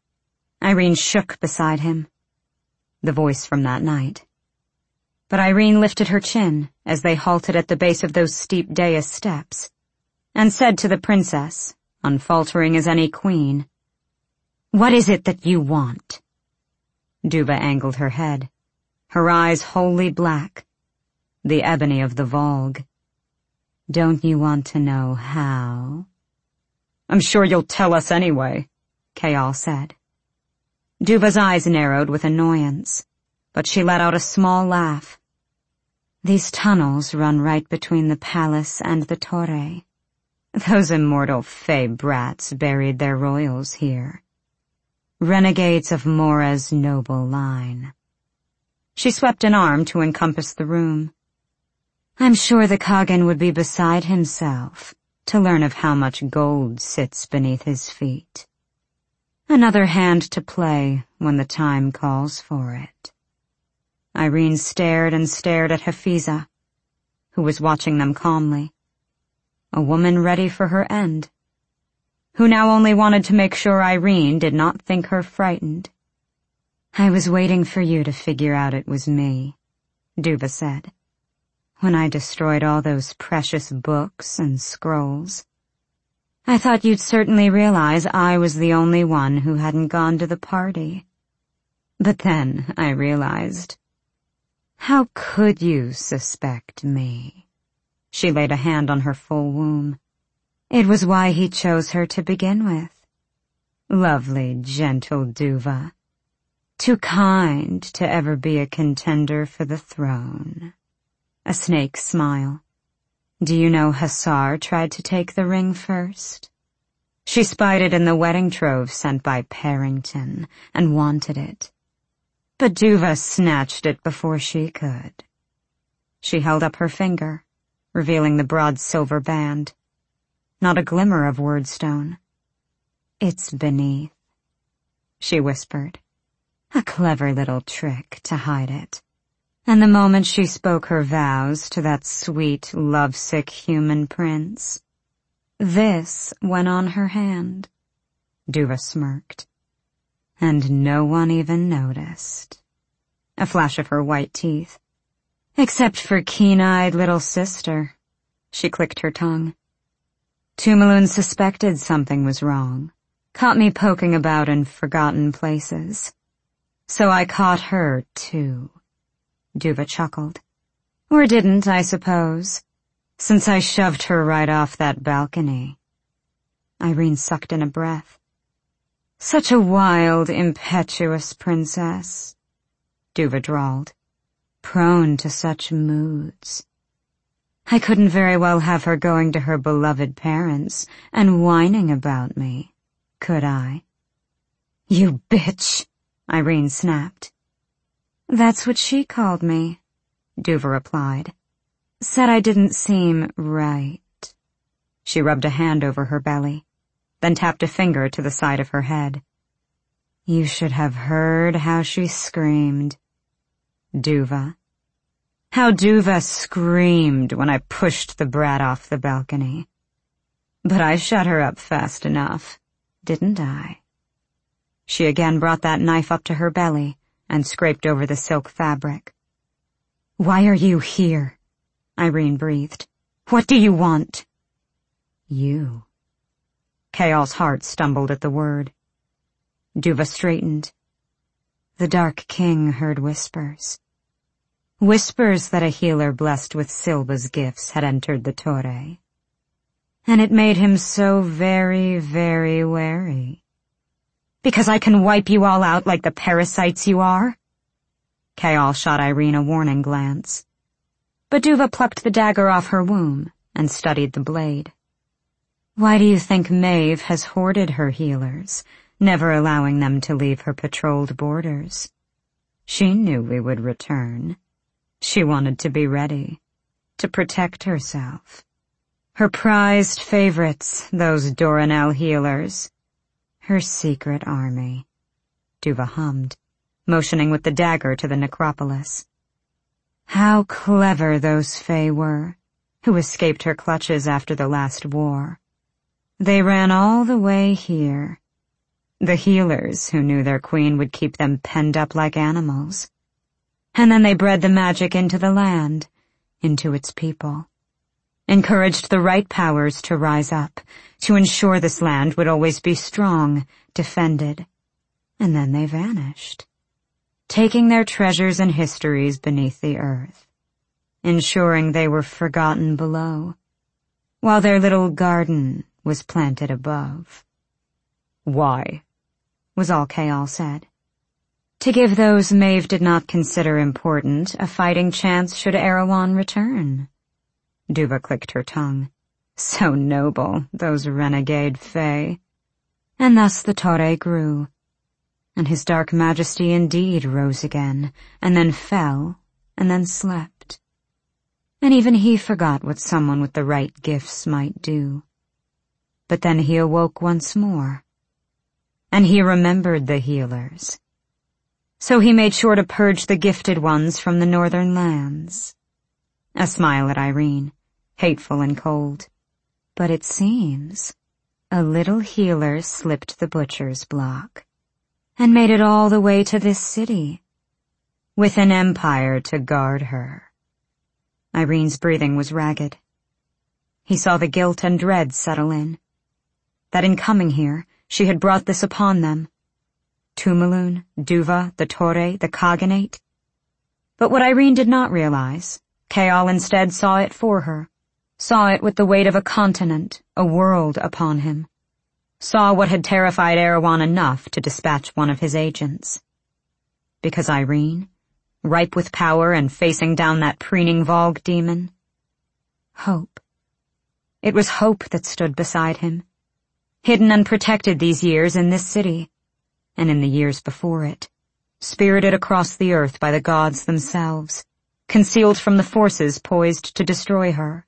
Irene shook beside him. The voice from that night. But Irene lifted her chin as they halted at the base of those steep dais steps, and said to the princess, unfaltering as any queen, What is it that you want? Duva angled her head, her eyes wholly black, the ebony of the Volg. Don't you want to know how? I'm sure you'll tell us anyway, Kayal said. Duva's eyes narrowed with annoyance, but she let out a small laugh. These tunnels run right between the palace and the Torre. Those immortal fey brats buried their royals here. Renegades of Mora's noble line. She swept an arm to encompass the room. I'm sure the Khagan would be beside himself to learn of how much gold sits beneath his feet. Another hand to play when the time calls for it. Irene stared and stared at Hafiza, who was watching them calmly. A woman ready for her end, who now only wanted to make sure Irene did not think her frightened. I was waiting for you to figure out it was me, Duva said. When I destroyed all those precious books and scrolls, I thought you'd certainly realize I was the only one who hadn't gone to the party. But then I realized, how could you suspect me? She laid a hand on her full womb. It was why he chose her to begin with. Lovely, gentle Duva. Too kind to ever be a contender for the throne. A snake smile. Do you know Hassar tried to take the ring first? She spied it in the wedding trove sent by Parrington and wanted it. But Duva snatched it before she could. She held up her finger, revealing the broad silver band. Not a glimmer of wordstone. It's beneath, she whispered. A clever little trick to hide it. And the moment she spoke her vows to that sweet, lovesick human prince, this went on her hand. Duva smirked. And no one even noticed. A flash of her white teeth. Except for keen-eyed little sister. She clicked her tongue. Tumalun suspected something was wrong, caught me poking about in forgotten places. So I caught her, too. Duva chuckled. Or didn't, I suppose. Since I shoved her right off that balcony. Irene sucked in a breath. Such a wild, impetuous princess, Duva drawled, prone to such moods. I couldn't very well have her going to her beloved parents and whining about me, could I? You bitch, Irene snapped. That's what she called me, Duva replied. Said I didn't seem right. She rubbed a hand over her belly, then tapped a finger to the side of her head. You should have heard how she screamed. Duva. How Duva screamed when I pushed the brat off the balcony. But I shut her up fast enough, didn't I? She again brought that knife up to her belly and scraped over the silk fabric. Why are you here? Irene breathed. What do you want? You. Kayal's heart stumbled at the word. Duva straightened. The Dark King heard whispers. Whispers that a healer blessed with Silba's gifts had entered the Torre. And it made him so very, very wary. Because I can wipe you all out like the parasites you are? Kayal shot Irene a warning glance. But Duva plucked the dagger off her womb and studied the blade. Why do you think Maeve has hoarded her healers, never allowing them to leave her patrolled borders? She knew we would return. She wanted to be ready, to protect herself. Her prized favorites, those Doranel healers. Her secret army. Duva hummed, motioning with the dagger to the necropolis. How clever those Fae were, who escaped her clutches after the last war. They ran all the way here. The healers who knew their queen would keep them penned up like animals. And then they bred the magic into the land, into its people. Encouraged the right powers to rise up, to ensure this land would always be strong, defended. And then they vanished, taking their treasures and histories beneath the earth, ensuring they were forgotten below, while their little garden was planted above. Why? Was all Kayal said. To give those Maeve did not consider important a fighting chance should Erewhon return. Duva clicked her tongue. So noble, those renegade Fae. And thus the Torre grew, and his dark majesty indeed rose again, and then fell, and then slept. And even he forgot what someone with the right gifts might do. But then he awoke once more, and he remembered the healers. So he made sure to purge the gifted ones from the northern lands. A smile at Irene, hateful and cold. But it seems a little healer slipped the butcher's block and made it all the way to this city, with an empire to guard her. Irene's breathing was ragged. He saw the guilt and dread settle in, that in coming here she had brought this upon them. Tumalun, Duva, the Torre, the Khaganate. But what Irene did not realize, Kayal instead saw it for her, saw it with the weight of a continent, a world upon him, saw what had terrified Erewhon enough to dispatch one of his agents. Because Irene, ripe with power and facing down that preening Vogue demon, hope. It was hope that stood beside him, hidden and protected these years in this city, and in the years before it, spirited across the earth by the gods themselves, concealed from the forces poised to destroy her.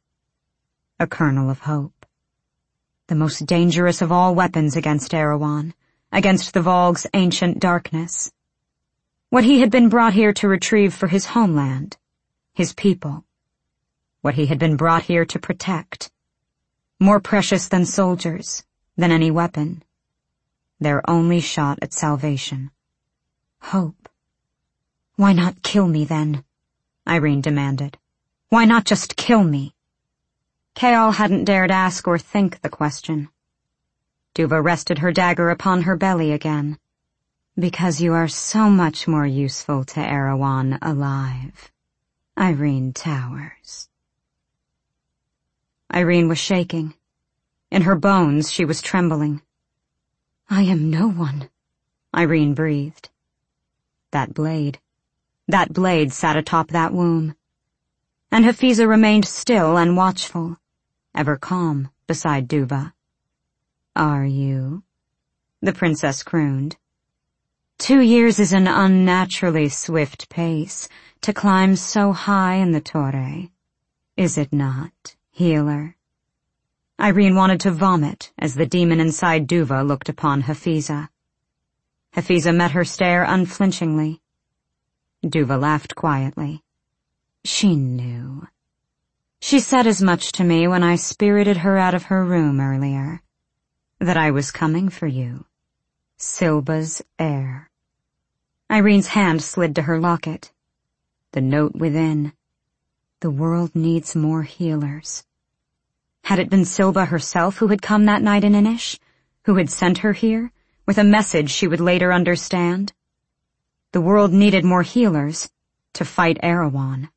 A kernel of hope. The most dangerous of all weapons against Erewhon, against the Vogue's ancient darkness. What he had been brought here to retrieve for his homeland, his people. What he had been brought here to protect. More precious than soldiers, than any weapon. Their only shot at salvation. Hope. Why not kill me then? Irene demanded. Why not just kill me? Kayal hadn't dared ask or think the question. Duva rested her dagger upon her belly again. Because you are so much more useful to Erewhon alive, Irene Towers. Irene was shaking. In her bones, she was trembling. I am no one, Irene breathed. That blade. That blade sat atop that womb. And Hafiza remained still and watchful, ever calm beside Duva. Are you? The princess crooned. Two years is an unnaturally swift pace to climb so high in the Torre. Is it not, healer? Irene wanted to vomit as the demon inside Duva looked upon Hafiza. Hafiza met her stare unflinchingly. Duva laughed quietly. She knew. She said as much to me when I spirited her out of her room earlier. That I was coming for you. Silba's heir. Irene's hand slid to her locket. The note within. The world needs more healers. Had it been Silba herself who had come that night in Inish, who had sent her here, with a message she would later understand? The world needed more healers to fight Erewhon.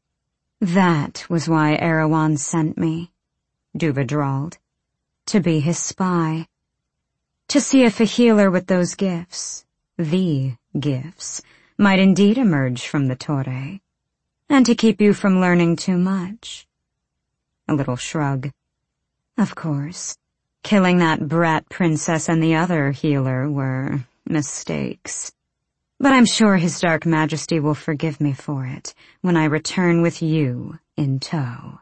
That was why Erewhon sent me, Duva drawled, to be his spy. To see if a healer with those gifts, the gifts, might indeed emerge from the Torre, and to keep you from learning too much. A little shrug. Of course, killing that brat princess and the other healer were mistakes. But I'm sure His Dark Majesty will forgive me for it when I return with you in tow.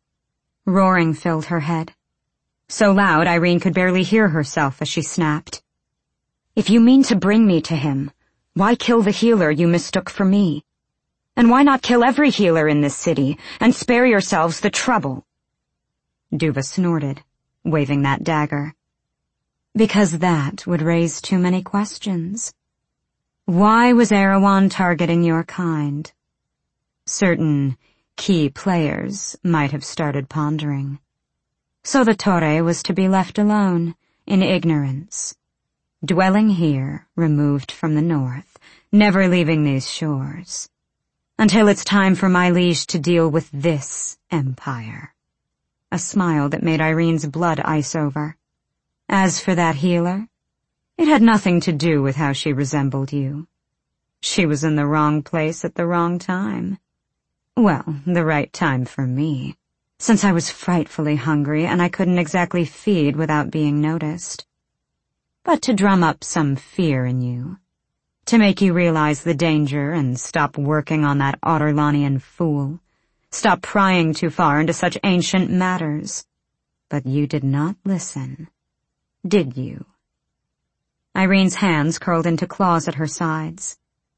Roaring filled her head. So loud Irene could barely hear herself as she snapped. If you mean to bring me to him, why kill the healer you mistook for me? And why not kill every healer in this city and spare yourselves the trouble? Duva snorted, waving that dagger. Because that would raise too many questions. Why was Erewhon targeting your kind? Certain key players might have started pondering. So the Torre was to be left alone, in ignorance, dwelling here, removed from the north, never leaving these shores, until it's time for my liege to deal with this empire. A smile that made Irene's blood ice over. As for that healer, it had nothing to do with how she resembled you. She was in the wrong place at the wrong time. Well, the right time for me, since I was frightfully hungry and I couldn't exactly feed without being noticed. But to drum up some fear in you, to make you realize the danger and stop working on that Auderlanian fool, stop prying too far into such ancient matters. But you did not listen, did you? Irene's hands curled into claws at her sides.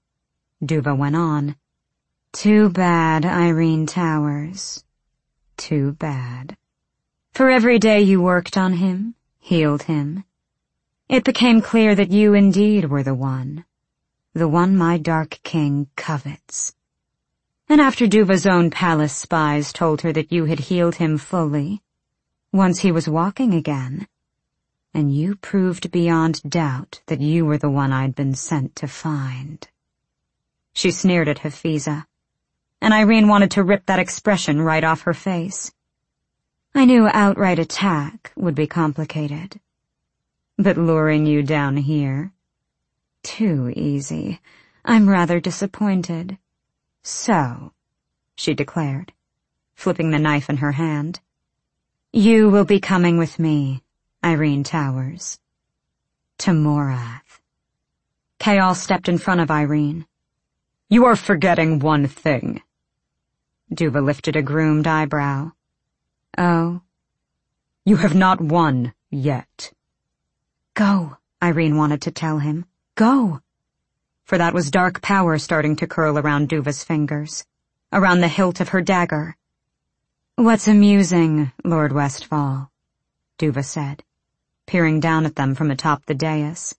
Duva went on. Too bad, Irene Towers. Too bad. For every day you worked on him, healed him, it became clear that you indeed were the one, the one my Dark King covets. And after Duva's own palace spies told her that you had healed him fully, once he was walking again, and you proved beyond doubt that you were the one I'd been sent to find. She sneered at Hafiza, and Irene wanted to rip that expression right off her face. I knew outright attack would be complicated. But luring you down here? Too easy. I'm rather disappointed. So, she declared, flipping the knife in her hand, you will be coming with me, Irene Towers. To Morath. Kayal stepped in front of Irene. You are forgetting one thing. Duva lifted a groomed eyebrow. Oh? You have not won yet. Go, Irene wanted to tell him. Go. For that was dark power starting to curl around Duva's fingers, around the hilt of her dagger. What's amusing, Lord Westfall, Duva said, peering down at them from atop the dais,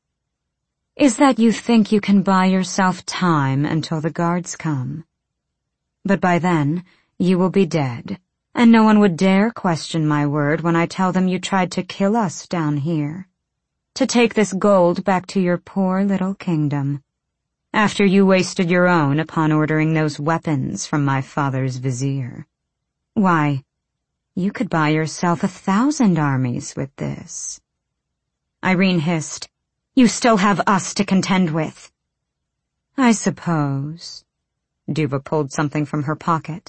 is that you think you can buy yourself time until the guards come. But by then, you will be dead, and no one would dare question my word when I tell them you tried to kill us down here, to take this gold back to your poor little kingdom, after you wasted your own upon ordering those weapons from my father's vizier. Why, You could buy yourself a thousand armies with this. Irene hissed. You still have us to contend with. I suppose. Duva pulled something from her pocket.